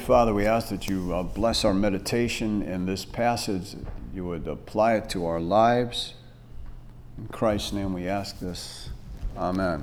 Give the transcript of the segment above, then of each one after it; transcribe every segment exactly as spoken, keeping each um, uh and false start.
Father, we ask that you uh, bless our meditation in this passage, that you would apply it to our lives. In Christ's name we ask this. Amen.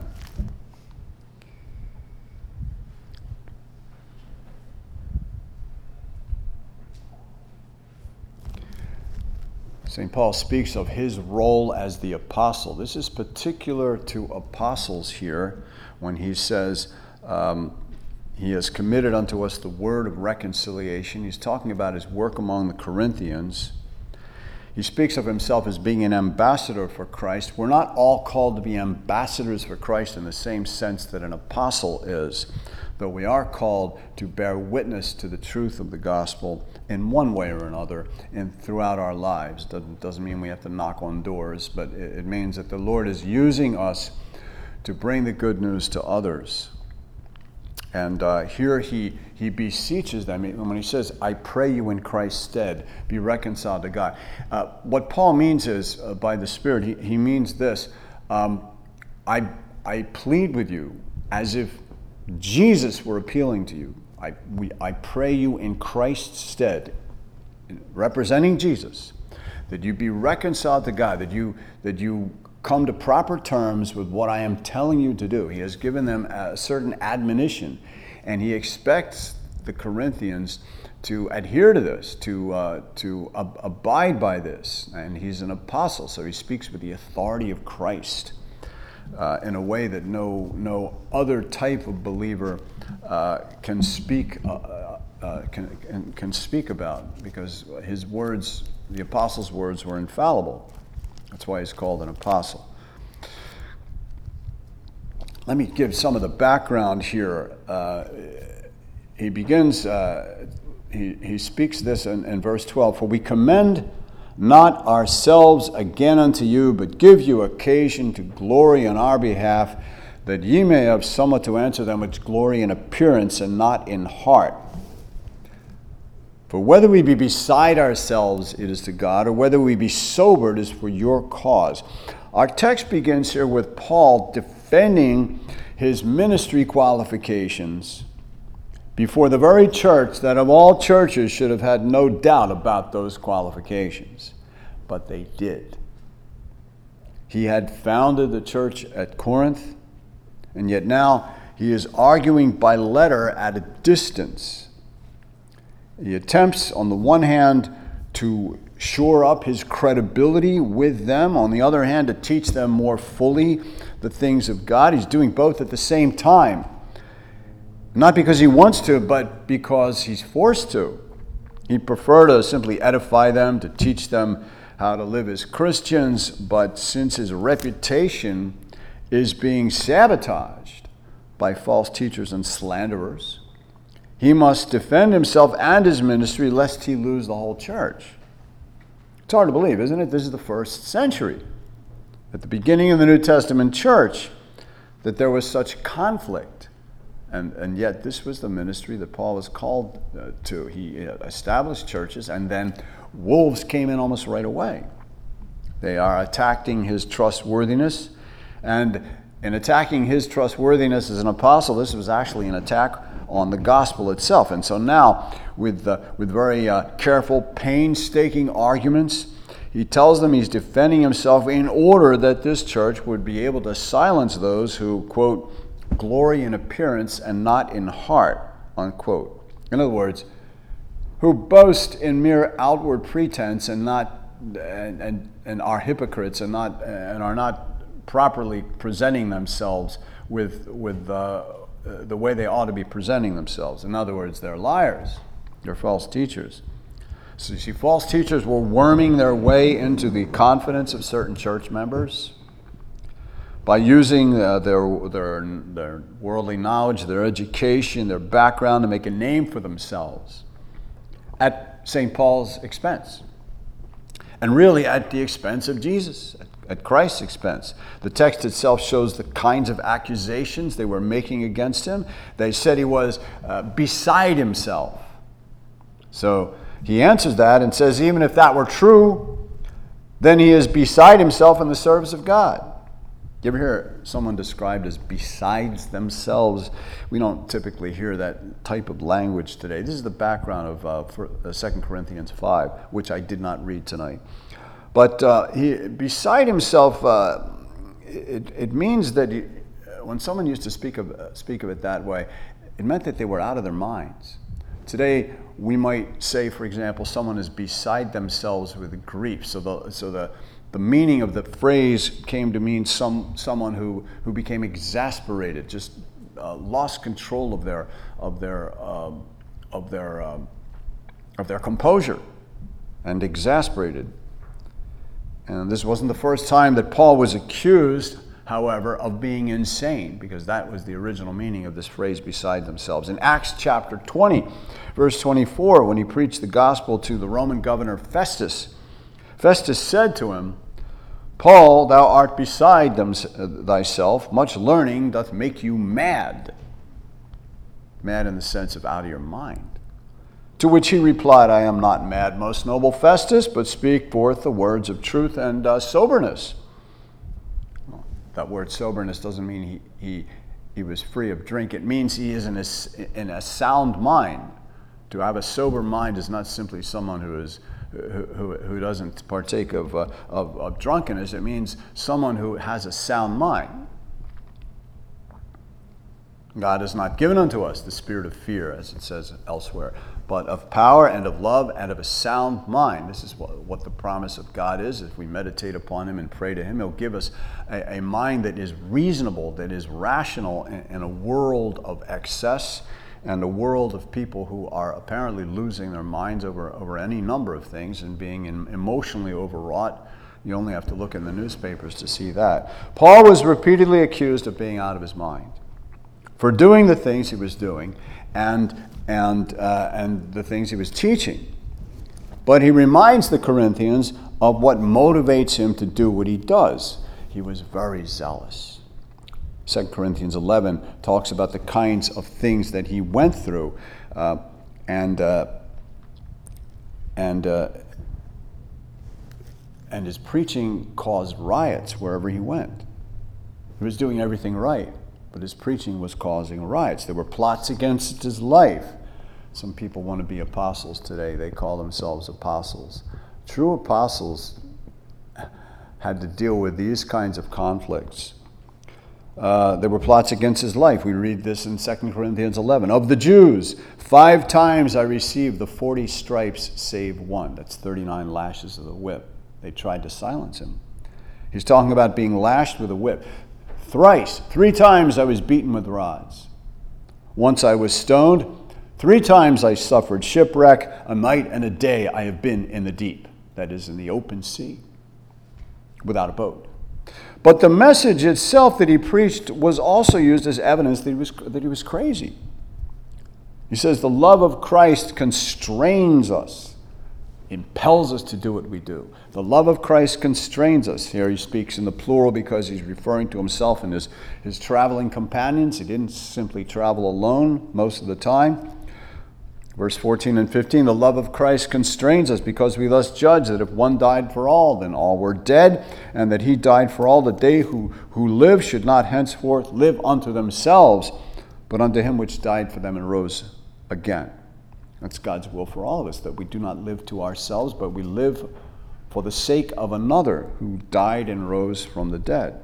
Saint Paul speaks of his role as the apostle. This is particular to apostles here when he says, um, he has committed unto us the word of reconciliation. He's talking about his work among the Corinthians. He speaks of himself as being an ambassador for Christ. We're not all called to be ambassadors for Christ in the same sense that an apostle is, though we are called to bear witness to the truth of the gospel in one way or another and throughout our lives. Doesn't, doesn't mean we have to knock on doors, but it, it means that the Lord is using us to bring the good news to others. And uh, here he, he beseeches them. When he says, I pray you in Christ's stead, be reconciled to God. Uh, what Paul means is, uh, by the Spirit, he, he means this. Um, I, I plead with you as if Jesus were appealing to you. I, we, I pray you in Christ's stead, representing Jesus, that you be reconciled to God, that you, that you come to proper terms with what I am telling you to do. He has given them a certain admonition, and he expects the Corinthians to adhere to this, to uh, to ab- abide by this. And he's an apostle, so he speaks with the authority of Christ uh, in a way that no no other type of believer uh, can speak uh, uh, can can speak about, because his words, the apostles' words, were infallible. That's why he's called an apostle. Let me give some of the background here. Uh, he begins, uh, he, he speaks this in, in verse twelve, for we commend not ourselves again unto you, but give you occasion to glory on our behalf, that ye may have somewhat to answer them which glory in appearance and not in heart. For whether we be beside ourselves, it is to God, or whether we be sobered, is for your cause. Our text begins here with Paul defending his ministry qualifications before the very church that of all churches should have had no doubt about those qualifications. But they did. He had founded the church at Corinth, and yet now he is arguing by letter at a distance. He attempts, on the one hand, to shore up his credibility with them. On the other hand, to teach them more fully the things of God. He's doing both at the same time. Not because he wants to, but because he's forced to. He'd prefer to simply edify them, to teach them how to live as Christians, but since his reputation is being sabotaged by false teachers and slanderers, he must defend himself and his ministry lest he lose the whole church. It's hard to believe, isn't it? This is the first century, at the beginning of the New Testament church, that there was such conflict. And, and yet this was the ministry that Paul was called uh, to. He established churches, and then wolves came in almost right away. They are attacking his trustworthiness. And in attacking his trustworthiness as an apostle, this was actually an attack on the gospel itself. And so now, with uh, with very uh, careful, painstaking arguments, he tells them he's defending himself in order that this church would be able to silence those who, quote, glory in appearance and not in heart, unquote. In other words, who boast in mere outward pretense and not and and, and are hypocrites and not and are not properly presenting themselves with with uh, the way they ought to be presenting themselves. In other words, they're liars. They're false teachers. So you see, false teachers were worming their way into the confidence of certain church members by using uh, their, their, their worldly knowledge, their education, their background to make a name for themselves at Saint Paul's expense. And really at the expense of Jesus, at, at Christ's expense. The text itself shows the kinds of accusations they were making against him. They said he was uh, beside himself. So he answers that and says, even if that were true, then he is beside himself in the service of God. You ever hear someone described as besides themselves? We don't typically hear that type of language today. This is the background of uh, for, uh, Second Corinthians five, which I did not read tonight. But uh, he, beside himself, uh, it, it means that he, when someone used to speak of, uh, speak of it that way, it meant that they were out of their minds. Today, we might say, for example, someone is beside themselves with grief. So the, so the, the meaning of the phrase came to mean some, someone who, who became exasperated, just uh, lost control of their, of their, um, of their, um, of their composure and exasperated. And this wasn't the first time that Paul was accused, however, of being insane, because that was the original meaning of this phrase, beside themselves. In Acts chapter twenty, verse twenty-four, when he preached the gospel to the Roman governor Festus, Festus said to him, Paul, thou art beside them, thyself, much learning doth make you mad. Mad in the sense of out of your mind. To which he replied, I am not mad, most noble Festus, but speak forth the words of truth and uh, soberness. That word soberness doesn't mean he, he, he was free of drink. It means he is in a, in a sound mind. To have a sober mind is not simply someone who is who, who, who doesn't partake of, uh, of, of drunkenness. It means someone who has a sound mind. God has not given unto us the spirit of fear, as it says elsewhere, but of power and of love and of a sound mind. This is what, what the promise of God is. If we meditate upon him and pray to him, he'll give us a, a mind that is reasonable, that is rational in, in a world of excess and a world of people who are apparently losing their minds over, over any number of things and being in, emotionally overwrought. You only have to look in the newspapers to see that. Paul was repeatedly accused of being out of his mind for doing the things he was doing and and uh, and the things he was teaching. But he reminds the Corinthians of what motivates him to do what he does. He was very zealous. Second Corinthians eleven talks about the kinds of things that he went through, uh, and uh, and uh, and his preaching caused riots wherever he went. He was doing everything right, but his preaching was causing riots. There were plots against his life. Some people want to be apostles today. They call themselves apostles. True apostles had to deal with these kinds of conflicts. Uh, there were plots against his life. We read this in Second Corinthians eleven. Of the Jews, five times I received the forty stripes save one. That's thirty-nine lashes of the whip. They tried to silence him. He's talking about being lashed with a whip. Thrice, three times I was beaten with rods. Once I was stoned. Three times I suffered shipwreck. A night and a day I have been in the deep. That is, in the open sea, without a boat. But the message itself that he preached was also used as evidence that he was, that he was crazy. He says the love of Christ constrains us, impels us to do what we do. The love of Christ constrains us. Here he speaks in the plural because he's referring to himself and his, his traveling companions. He didn't simply travel alone most of the time. Verse fourteen and fifteen, the love of Christ constrains us because we thus judge that if one died for all, then all were dead, and that he died for all, that they who, who live should not henceforth live unto themselves, but unto him which died for them and rose again. That's God's will for all of us, that we do not live to ourselves, but we live for the sake of another who died and rose from the dead.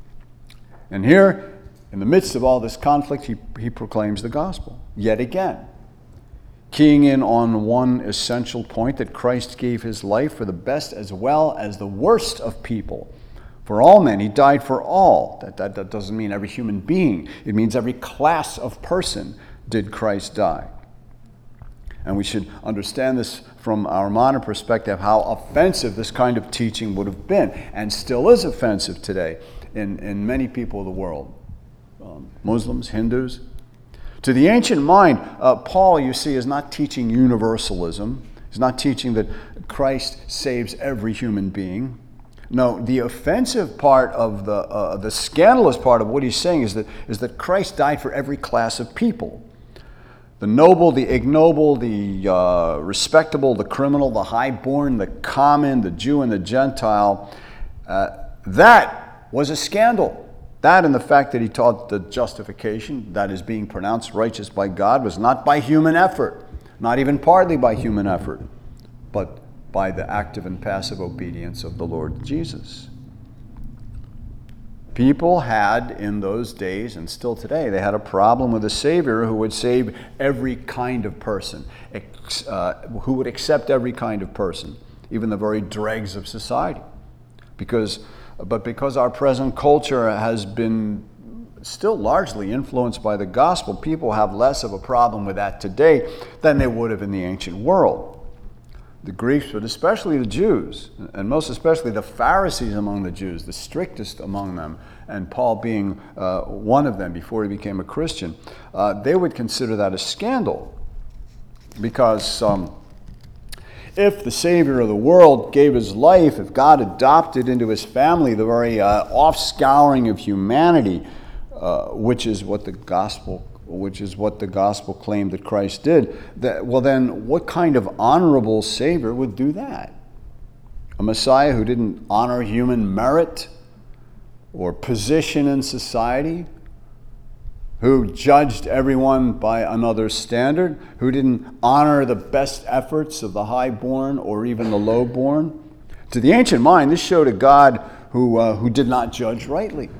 And here, in the midst of all this conflict, he, he proclaims the gospel, yet again, keying in on one essential point, that Christ gave his life for the best as well as the worst of people. For all men, he died for all. That, that, that doesn't mean every human being. It means every class of person did Christ die. And we should understand this from our modern perspective, how offensive this kind of teaching would have been, and still is offensive today in, in many people of the world. Um, Muslims, Hindus. To the ancient mind, uh, Paul, you see, is not teaching universalism. He's not teaching that Christ saves every human being. No, the offensive part of the uh, the scandalous part of what he's saying is that is that Christ died for every class of people. The noble, the ignoble, the uh, respectable, the criminal, the highborn, the common, the Jew and the Gentile. Uh, that was a scandal. That and the fact that he taught the justification, that is being pronounced righteous by God, was not by human effort, not even partly by human effort, but by the active and passive obedience of the Lord Jesus. People had in those days, and still today, they had a problem with a Savior who would save every kind of person, uh, who would accept every kind of person, even the very dregs of society. Because, but because our present culture has been still largely influenced by the gospel, people have less of a problem with that today than they would have in the ancient world. The Greeks, but especially the Jews, and most especially the Pharisees among the Jews, the strictest among them, and Paul being uh, one of them before he became a Christian, uh, they would consider that a scandal. Because um, if the Savior of the world gave his life, if God adopted into his family the very uh, offscouring of humanity, uh, which is what the gospel which is what the gospel claimed that Christ did, that, well then, what kind of honorable Savior would do that? A Messiah who didn't honor human merit or position in society, who judged everyone by another standard, who didn't honor the best efforts of the highborn or even the lowborn. To the ancient mind, this showed a God who, uh, who did not judge rightly.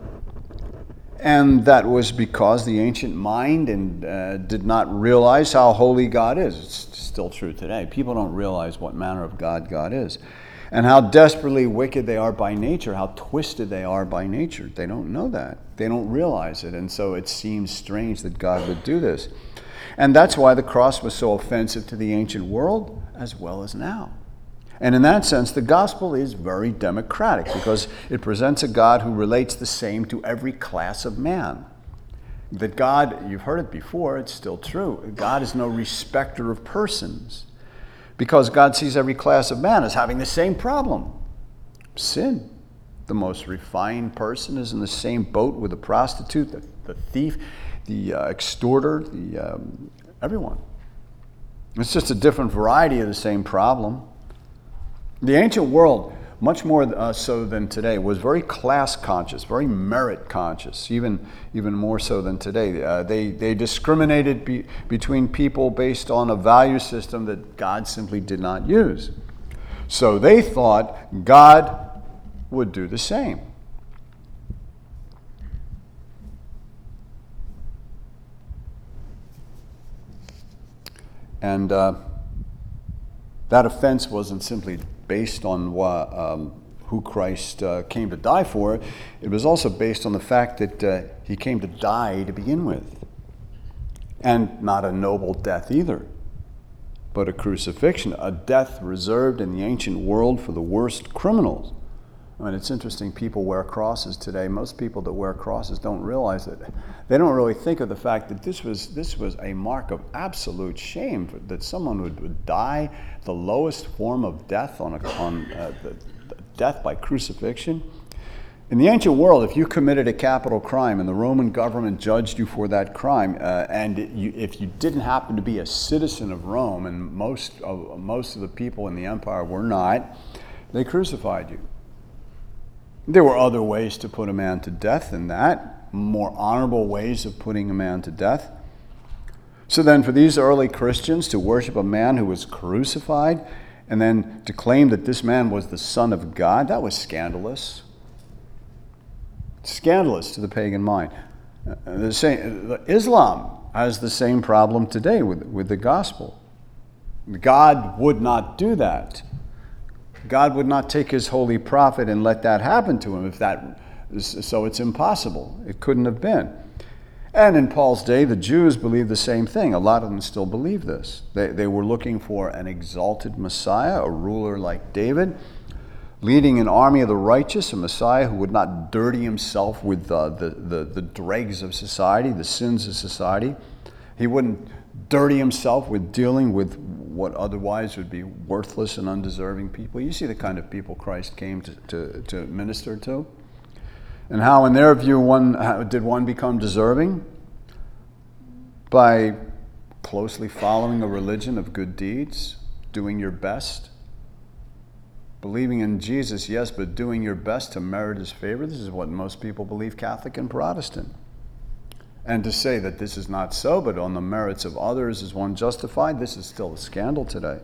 And that was because the ancient mind and uh, did not realize how holy God is. It's still true today. People don't realize what manner of God God is, and how desperately wicked they are by nature, how twisted they are by nature. They don't know that. They don't realize it, and so it seems strange that God would do this. And that's why the cross was so offensive to the ancient world as well as now. And in that sense, the gospel is very democratic because it presents a God who relates the same to every class of man. That God, you've heard it before, it's still true. God is no respecter of persons because God sees every class of man as having the same problem, sin. The most refined person is in the same boat with the prostitute, the, the thief, the uh, extorter, the um, everyone. It's just a different variety of the same problem. The ancient world, much more uh, so than today, was very class conscious, very merit conscious, even even more so than today. Uh, they they discriminated be, between people based on a value system that God simply did not use. So they thought God would do the same. And uh, that offense wasn't simply based on what, um, who Christ uh, came to die for. It was also based on the fact that uh, he came to die to begin with. And not a noble death either, but a crucifixion, a death reserved in the ancient world for the worst criminals. I mean, it's interesting, people wear crosses today. Most people that wear crosses don't realize it. They don't really think of the fact that this was this was a mark of absolute shame, that someone would, would die the lowest form of death, on, a, on uh, the, the death by crucifixion. In the ancient world, if you committed a capital crime and the Roman government judged you for that crime, uh, and it, you, if you didn't happen to be a citizen of Rome, and most of, most of the people in the empire were not, they crucified you. There were other ways to put a man to death than that, more honorable ways of putting a man to death. So then for these early Christians to worship a man who was crucified and then to claim that this man was the Son of God, that was scandalous. Scandalous to the pagan mind. Uh, the same, Islam has the same problem today with, with the gospel. God would not do that. God would not take his holy prophet and let that happen to him if that, so it's impossible. It couldn't have been. And in Paul's day, the Jews believed the same thing. A lot of them still believe this. They, they were looking for an exalted Messiah, a ruler like David, leading an army of the righteous, a Messiah who would not dirty himself with uh, the, the, the dregs of society, the sins of society. He wouldn't dirty himself with dealing with what otherwise would be worthless and undeserving people. You see the kind of people Christ came to, to, to minister to. And how, in their view, one how did one become deserving? By closely following a religion of good deeds, doing your best. Believing in Jesus, yes, but doing your best to merit his favor. This is what most people believe, Catholic and Protestant. And to say that this is not so, but on the merits of others is one justified, this is still a scandal today.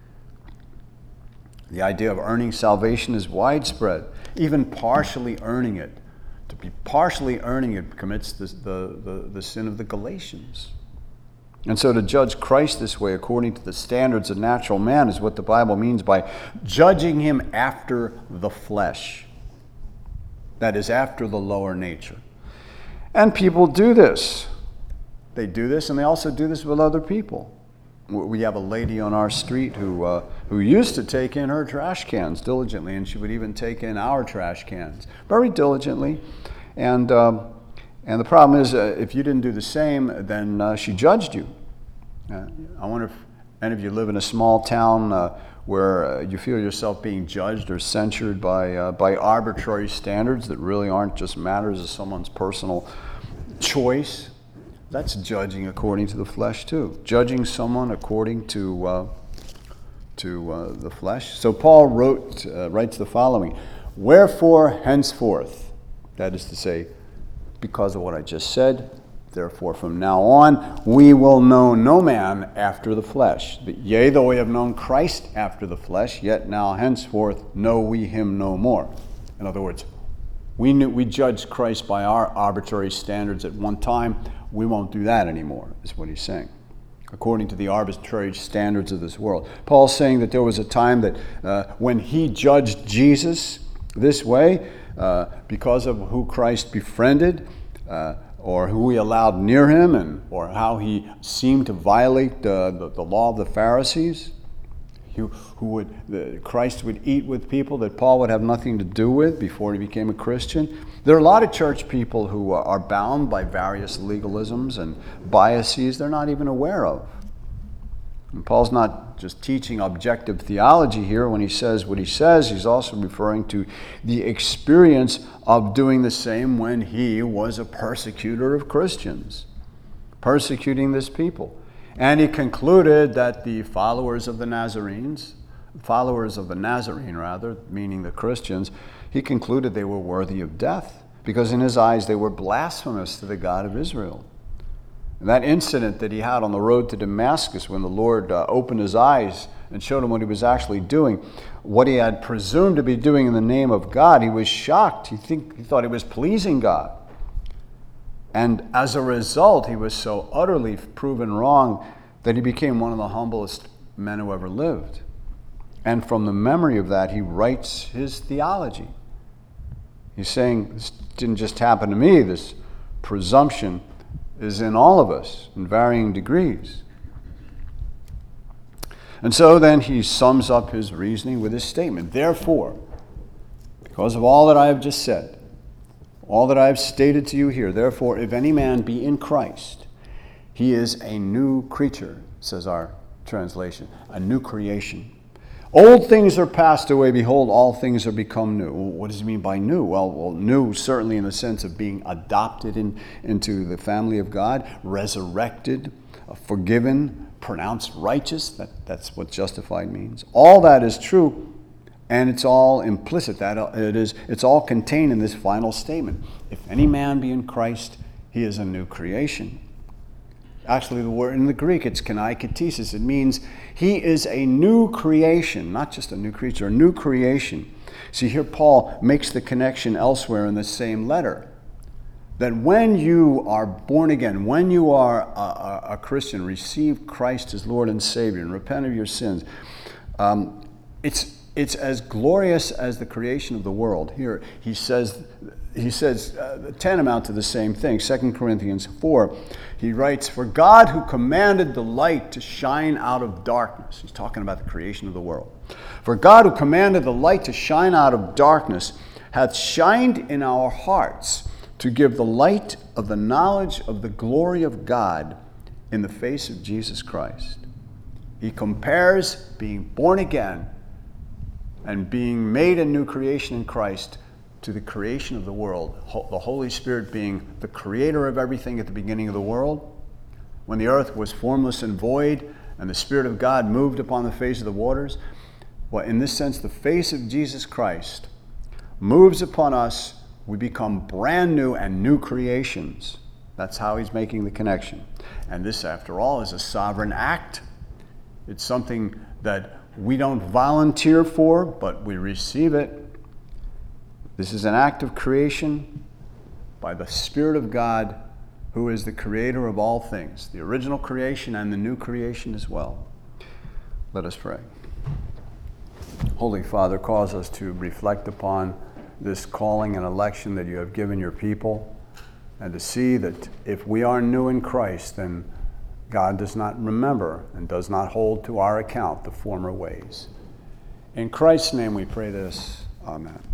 The idea of earning salvation is widespread, even partially earning it. To be partially earning it commits the, the, the, the sin of the Galatians. And so to judge Christ this way, according to the standards of natural man, is what the Bible means by judging him after the flesh. That is, after the lower nature. And people do this. They do this, and they also do this with other people. We have a lady on our street who uh, who used to take in her trash cans diligently, and she would even take in our trash cans very diligently. And um, and the problem is, uh, if you didn't do the same, then uh, she judged you. Uh, I wonder if any of you live in a small town uh, where uh, you feel yourself being judged or censured by uh, by arbitrary standards that really aren't just matters of someone's personal choice. That's judging according to the flesh too. Judging someone according to uh, to uh, the flesh. So Paul wrote uh, writes the following: "Wherefore henceforth," that is to say, because of what I just said, therefore from now on we will know no man after the flesh. Yea, though we have known Christ after the flesh, yet now henceforth know we him no more. In other words, we knew we judged Christ by our arbitrary standards at one time. We won't do that anymore, is what he's saying, according to the arbitrary standards of this world. Paul's saying that there was a time that uh, when he judged Jesus this way, uh, because of who Christ befriended, uh, or who he allowed near him, and or how he seemed to violate uh, the, the law of the Pharisees, who, who would the, Christ would eat with people that Paul would have nothing to do with before he became a Christian. There are a lot of church people who are bound by various legalisms and biases they're not even aware of. And Paul's not just teaching objective theology here. When he says what he says, he's also referring to the experience of doing the same when he was a persecutor of Christians, persecuting this people. And he concluded that the followers of the Nazarenes, followers of the Nazarene rather, meaning the Christians, he concluded they were worthy of death because in his eyes they were blasphemous to the God of Israel. And that incident that he had on the road to Damascus when the Lord uh, opened his eyes and showed him what he was actually doing, what he had presumed to be doing in the name of God, he was shocked. He, think, he thought he was pleasing God. And as a result, he was so utterly proven wrong that he became one of the humblest men who ever lived. And from the memory of that, he writes his theology. He's saying, this didn't just happen to me, this presumption is in all of us in varying degrees. And so then he sums up his reasoning with this statement: therefore, because of all that I have just said, all that I have stated to you here, therefore, if any man be in Christ, he is a new creature, says our translation, a new creation. Old things are passed away, behold, all things are become new. Well, what does he mean by new? Well, well, new certainly in the sense of being adopted in, into the family of God, resurrected, uh, forgiven, pronounced righteous. That, that's what justified means. All that is true, and it's all implicit. That it is, it's all contained in this final statement. If any man be in Christ, he is a new creation. Actually, the word in the Greek, it's kanaiketesis. It means he is a new creation, not just a new creature, a new creation. See, here Paul makes the connection elsewhere in the same letter, that when you are born again, when you are a, a, a Christian, receive Christ as Lord and Savior and repent of your sins, um, it's it's as glorious as the creation of the world. Here he says, he says uh, tantamount to the same thing. Second Corinthians four, he writes, "For God who commanded the light to shine out of darkness," he's talking about the creation of the world. "For God who commanded the light to shine out of darkness hath shined in our hearts to give the light of the knowledge of the glory of God in the face of Jesus Christ." He compares being born again and being made a new creation in Christ to the creation of the world, the Holy Spirit being the creator of everything at the beginning of the world, when the earth was formless and void and the Spirit of God moved upon the face of the waters. Well, in this sense, the face of Jesus Christ moves upon us. We become brand new and new creations. That's how he's making the connection. And this, after all, is a sovereign act. It's something that we don't volunteer for, but we receive it. This is an act of creation by the Spirit of God, who is the creator of all things, the original creation and the new creation as well. Let us pray. Holy Father, cause us to reflect upon this calling and election that you have given your people, and to see that if we are new in Christ, then God does not remember and does not hold to our account the former ways. In Christ's name we pray this. Amen.